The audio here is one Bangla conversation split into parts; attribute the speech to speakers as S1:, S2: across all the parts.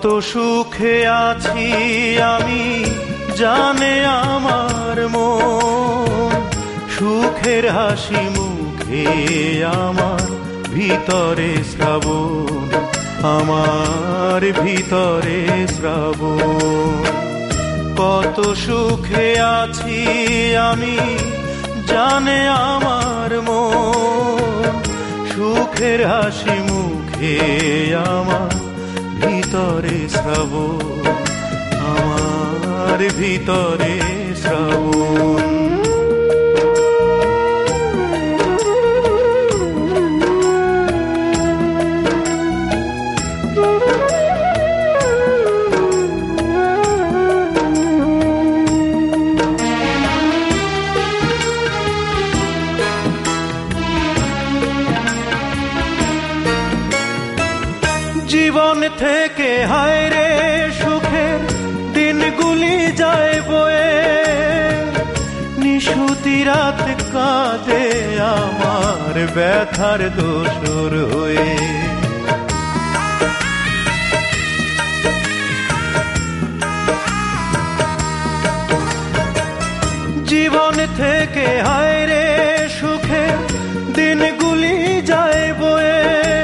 S1: সুখে আছি আমি জানে আমার মন, সুখের হাসি মুখে আমার ভিতরে শ্রাবণ, আমার ভিতরে শ্রাবণ। কত সুখে আছি আমি জানে আমার মন, সুখের হাসি মুখে আমার ভিতরে শ্রাবণ, আমার ভিতরে শ্রাবণ। জীবন থেকে হায় রে সুখের দিনগুলি যায় বয়ে, নিশুতি রাত কাঁদে আমার ব্যথার দোসর হয়ে। জীবন থেকে হায় রে সুখের দিনগুলি যায় বয়ে,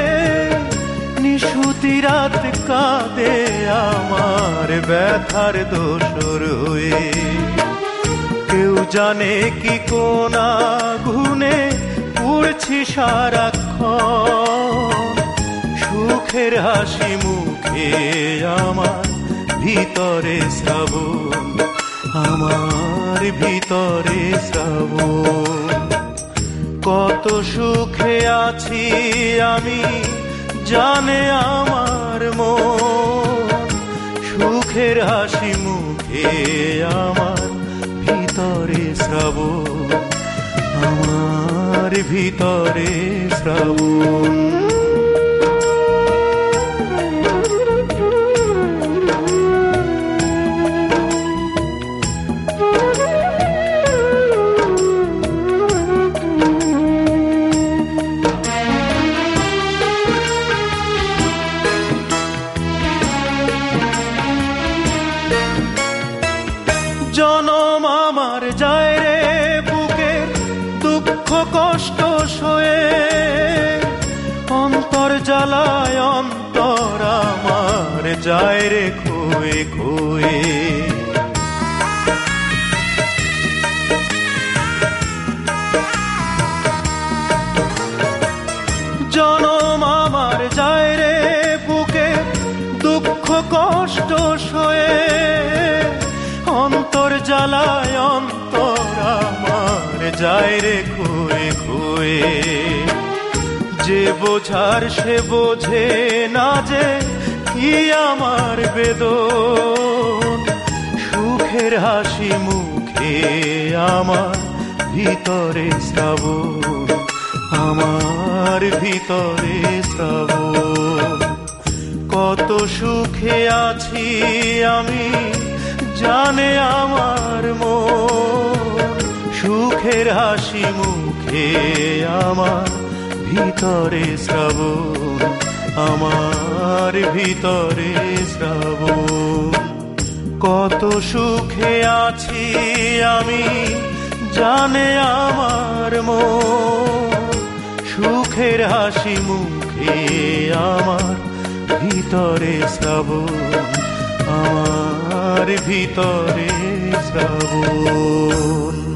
S1: নিশুতি রাত কাঁদে আমার ব্যথার দোসর হয়ে। কেউ জানে কি কোন আগুনে পুড়ছি সারাক্ষণ, সুখের হাসি মুখে আমার ভিতরে শ্রাবণ, আমার ভিতরে শ্রাবণ। কত সুখে আছি আমি জানে আমার মন, সুখের হাসি মুখে আমার ভিতরে শ্রাবণ, আমার ভিতরে শ্রাবণ। জনম আমার যায় রে বুকের দুঃখ কষ্ট সয়ে, অন্তর জ্বালায় অন্তর আমার যায় রে খোয়ে খোয়ে। জনম আমার যায় রে বুকের দুঃখ কষ্ট সয়ে, অন্তর জ্বালায় অন্তর আমার যায় রে খোয়ে খোয়ে। যে বোঝার সে বোঝে না যে কি আমার বেদন, সুখের হাসি মুখে আমার ভিতরে শ্রাবণ, আমার ভিতরে শ্রাবণ। কত সুখে আছি আমি জানে আমার মন, সুখের হাসি মুখে আমার ভিতরে শ্রাবণ, আমার ভিতরে শ্রাবণ। কত সুখে আছি আমি জানে আমার মন, সুখের হাসি মুখে আমার ভিতরে শ্রাবণ, আমার ভিতরে শ্রাবণ।